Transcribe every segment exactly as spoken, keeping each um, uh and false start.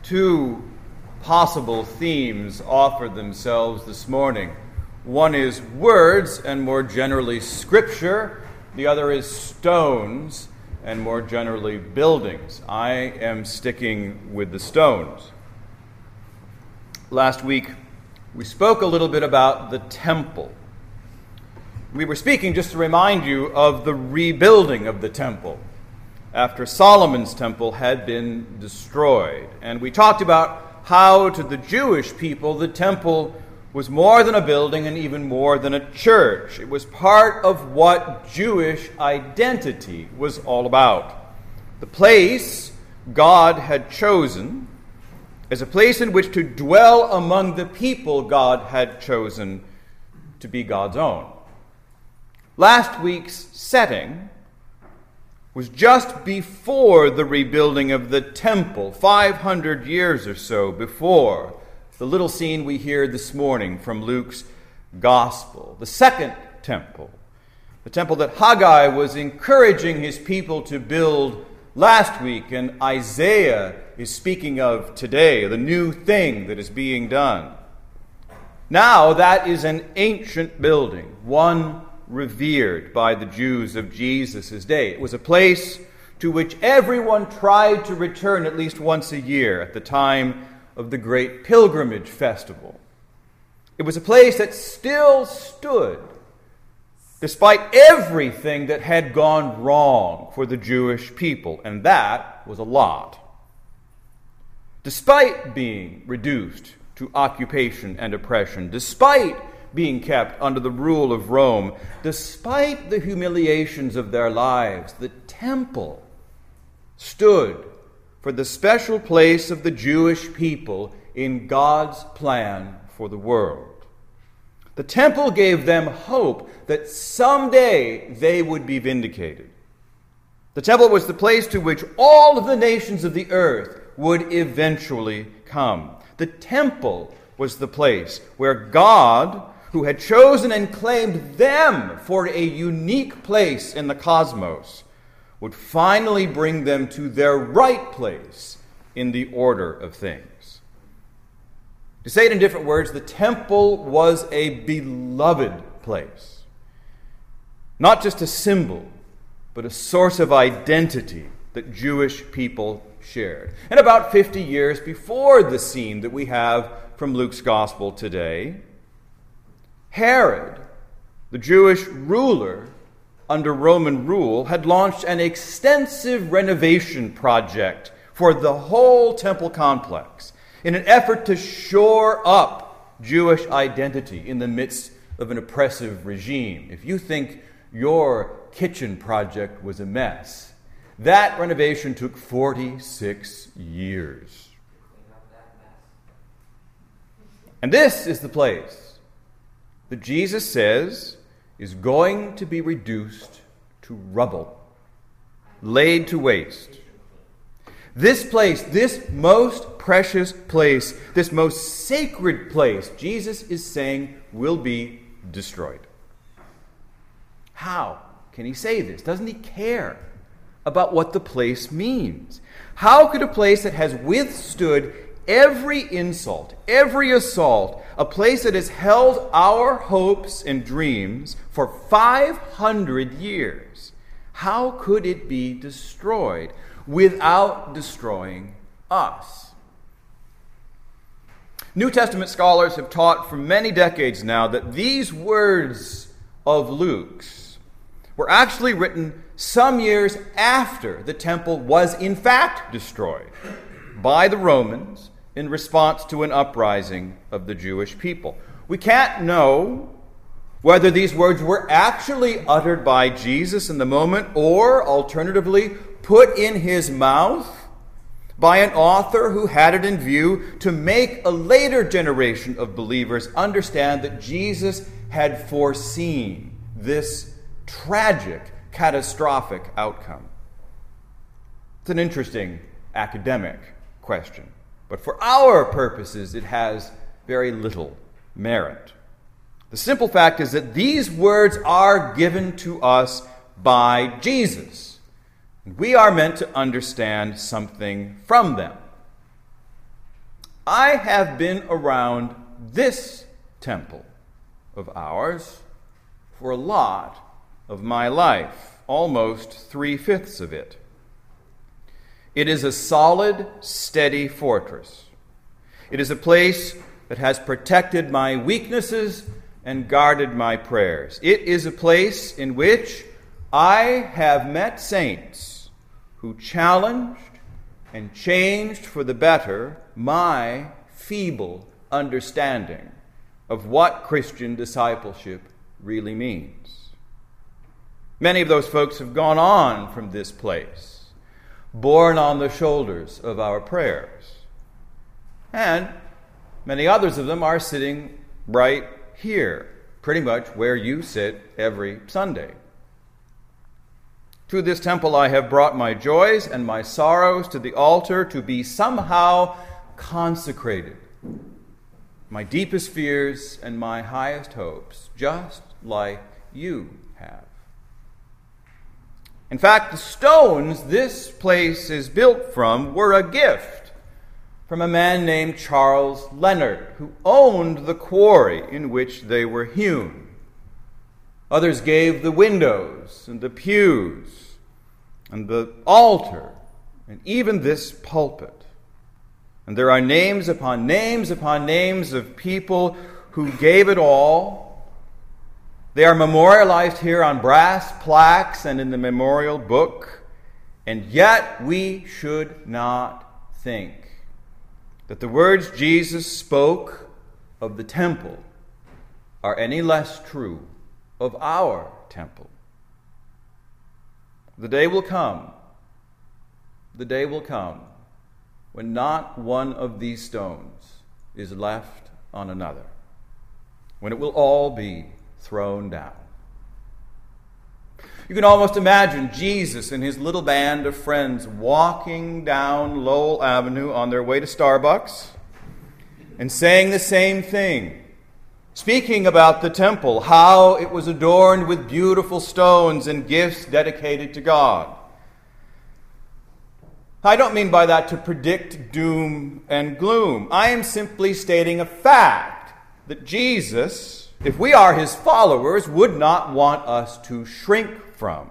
Two possible themes offer themselves this morning. One is words, and more generally Scripture. The other is stones, and more generally buildings. I am sticking with the stones. Last week, we spoke a little bit about the temple. We were speaking, just to remind you, of the rebuilding of the temple after Solomon's temple had been destroyed. And we talked about how, to the Jewish people, the temple was more than a building and even more than a church. It was part of what Jewish identity was all about. The place God had chosen as a place in which to dwell among the people God had chosen to be God's own. Last week's setting was just before the rebuilding of the temple, five hundred years or so before the little scene we hear this morning from Luke's gospel, the second temple, the temple that Haggai was encouraging his people to build last week, and Isaiah is speaking of today, the new thing that is being done. Now that is an ancient building, one revered by the Jews of Jesus' day. It was a place to which everyone tried to return at least once a year at the time of the great pilgrimage festival. It was a place that still stood despite everything that had gone wrong for the Jewish people, and that was a lot. Despite being reduced to occupation and oppression, despite being kept under the rule of Rome, despite the humiliations of their lives, the temple stood for the special place of the Jewish people in God's plan for the world. The temple gave them hope that someday they would be vindicated. The temple was the place to which all of the nations of the earth would eventually come. The temple was the place where God, who had chosen and claimed them for a unique place in the cosmos, would finally bring them to their right place in the order of things. To say it in different words, the temple was a beloved place. Not just a symbol, but a source of identity that Jewish people shared. And about fifty years before the scene that we have from Luke's gospel today, Herod, the Jewish ruler under Roman rule, had launched an extensive renovation project for the whole temple complex in an effort to shore up Jewish identity in the midst of an oppressive regime. If you think your kitchen project was a mess, that renovation took forty-six years. And this is the place that Jesus says is going to be reduced to rubble, laid to waste. This place, this most precious place, this most sacred place, Jesus is saying will be destroyed. How can he say this? Doesn't he care about what the place means? How could a place that has withstood every insult, every assault, a place that has held our hopes and dreams for five hundred years, how could it be destroyed without destroying us? New Testament scholars have taught for many decades now that these words of Luke's were actually written some years after the temple was in fact destroyed by the Romans in response to an uprising of the Jewish people. We can't know whether these words were actually uttered by Jesus in the moment or, alternatively, put in his mouth by an author who had it in view to make a later generation of believers understand that Jesus had foreseen this tragic, catastrophic outcome. It's an interesting academic question, but for our purposes, it has very little merit. The simple fact is that these words are given to us by Jesus, and we are meant to understand something from them. I have been around this temple of ours for a lot of my life, almost three-fifths of it. It is a solid, steady fortress. It is a place that has protected my weaknesses and guarded my prayers. It is a place in which I have met saints who challenged and changed for the better my feeble understanding of what Christian discipleship really means. Many of those folks have gone on from this place, borne on the shoulders of our prayers. And many others of them are sitting right here, pretty much where you sit every Sunday. To this temple I have brought my joys and my sorrows to the altar to be somehow consecrated. My deepest fears and my highest hopes, just like you have. In fact, the stones this place is built from were a gift from a man named Charles Leonard, who owned the quarry in which they were hewn. Others gave the windows and the pews and the altar and even this pulpit. And there are names upon names upon names of people who gave it all. They are memorialized here on brass plaques and in the memorial book. And yet we should not think that the words Jesus spoke of the temple are any less true of our temple. The day will come, the day will come when not one of these stones is left on another, when it will all be thrown down. You can almost imagine Jesus and his little band of friends walking down Lowell Avenue on their way to Starbucks and saying the same thing, speaking about the temple, how it was adorned with beautiful stones and gifts dedicated to God. I don't mean by that to predict doom and gloom. I am simply stating a fact that Jesus, if we are his followers, would not want us to shrink from.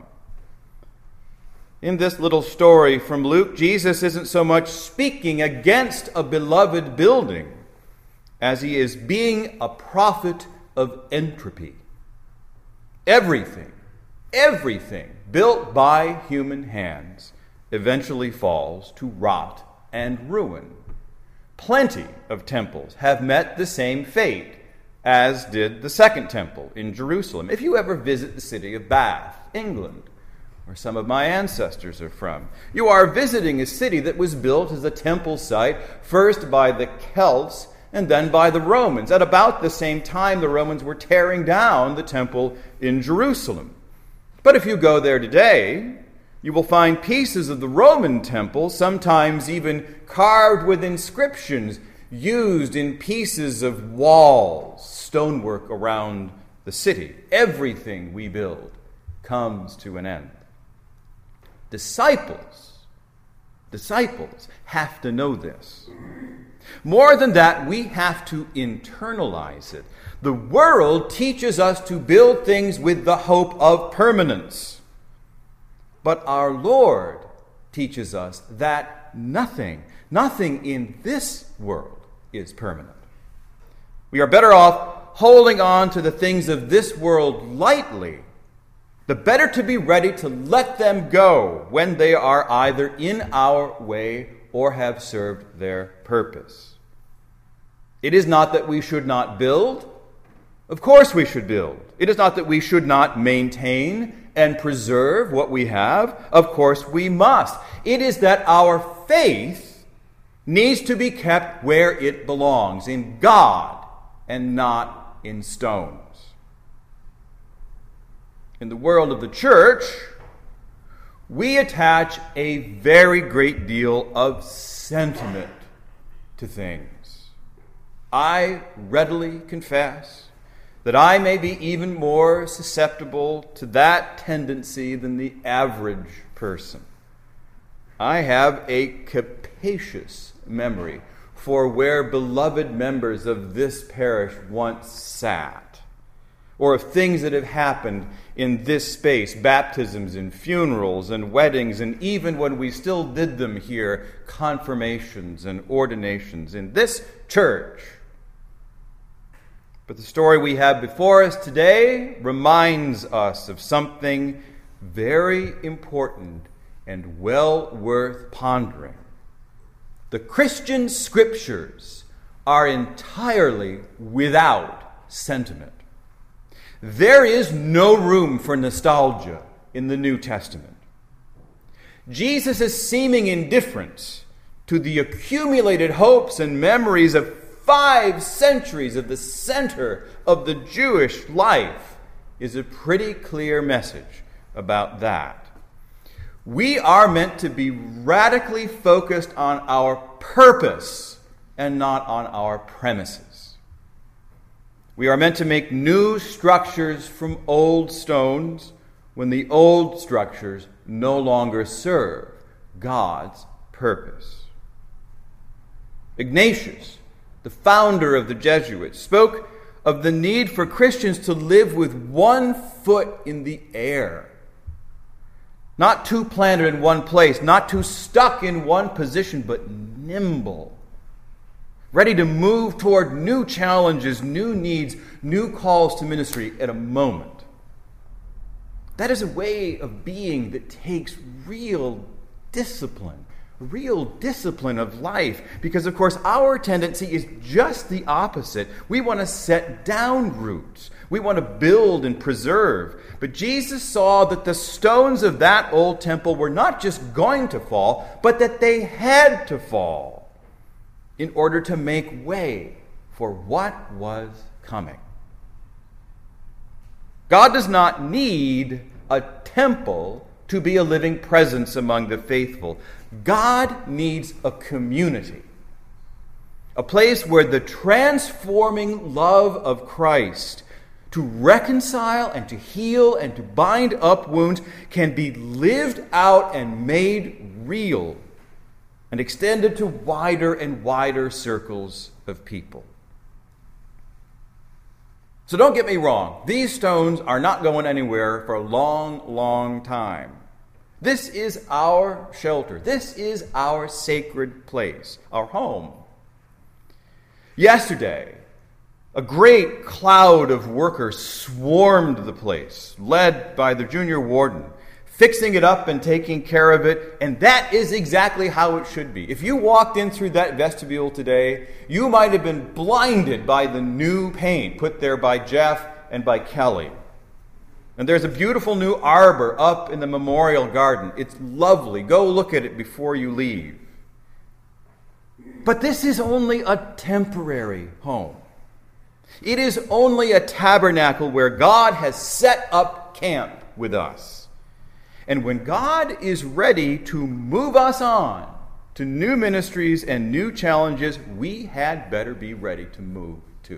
In this little story from Luke, Jesus isn't so much speaking against a beloved building as he is being a prophet of entropy. Everything, everything built by human hands eventually falls to rot and ruin. Plenty of temples have met the same fate as did the second temple in Jerusalem. If you ever visit the city of Bath, England, where some of my ancestors are from, you are visiting a city that was built as a temple site, first by the Celts and then by the Romans. At about the same time, the Romans were tearing down the temple in Jerusalem. But if you go there today, you will find pieces of the Roman temple, sometimes even carved with inscriptions, used in pieces of walls, stonework around the city. Everything we build comes to an end. Disciples, disciples have to know this. More than that, we have to internalize it. The world teaches us to build things with the hope of permanence. But our Lord teaches us that nothing, nothing in this world is permanent. We are better off holding on to the things of this world lightly, the better to be ready to let them go when they are either in our way or have served their purpose. It is not that we should not build. Of course we should build. It is not that we should not maintain and preserve what we have. Of course we must. It is that our faith needs to be kept where it belongs, in God and not in stones. In the world of the church, we attach a very great deal of sentiment to things. I readily confess that I may be even more susceptible to that tendency than the average person. I have a capacious memory for where beloved members of this parish once sat, or of things that have happened in this space, baptisms and funerals and weddings, and even when we still did them here, confirmations and ordinations in this church. But the story we have before us today reminds us of something very important and well worth pondering. The Christian scriptures are entirely without sentiment. There is no room for nostalgia in the New Testament. Jesus' seeming indifference to the accumulated hopes and memories of five centuries of the center of the Jewish life is a pretty clear message about that. We are meant to be radically focused on our purpose and not on our premises. We are meant to make new structures from old stones when the old structures no longer serve God's purpose. Ignatius, the founder of the Jesuits, spoke of the need for Christians to live with one foot in the air. Not too planted in one place, not too stuck in one position, but nimble. Ready to move toward new challenges, new needs, new calls to ministry at a moment. That is a way of being that takes real discipline, real discipline of life. Because, of course, our tendency is just the opposite. We want to set down roots. We want to build and preserve. But Jesus saw that the stones of that old temple were not just going to fall, but that they had to fall in order to make way for what was coming. God does not need a temple to be a living presence among the faithful. God needs a community, a place where the transforming love of Christ to reconcile and to heal and to bind up wounds can be lived out and made real and extended to wider and wider circles of people. So don't get me wrong. These stones are not going anywhere for a long, long time. This is our shelter. This is our sacred place, our home. Yesterday, a great cloud of workers swarmed the place, led by the junior warden, fixing it up and taking care of it, and that is exactly how it should be. If you walked in through that vestibule today, you might have been blinded by the new paint put there by Jeff and by Kelly. And there's a beautiful new arbor up in the memorial garden. It's lovely. Go look at it before you leave. But this is only a temporary home. It is only a tabernacle where God has set up camp with us. And when God is ready to move us on to new ministries and new challenges, we had better be ready to move too.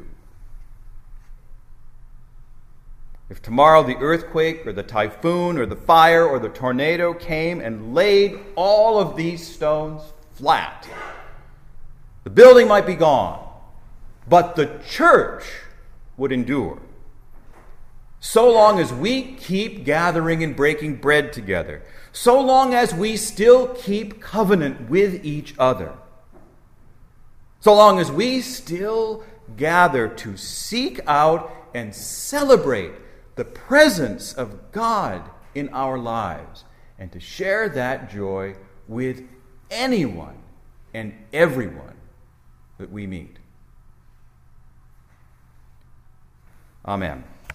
If tomorrow the earthquake or the typhoon or the fire or the tornado came and laid all of these stones flat, the building might be gone, but the church would endure. So long as we keep gathering and breaking bread together, so long as we still keep covenant with each other, so long as we still gather to seek out and celebrate the presence of God in our lives and to share that joy with anyone and everyone that we meet. Amen.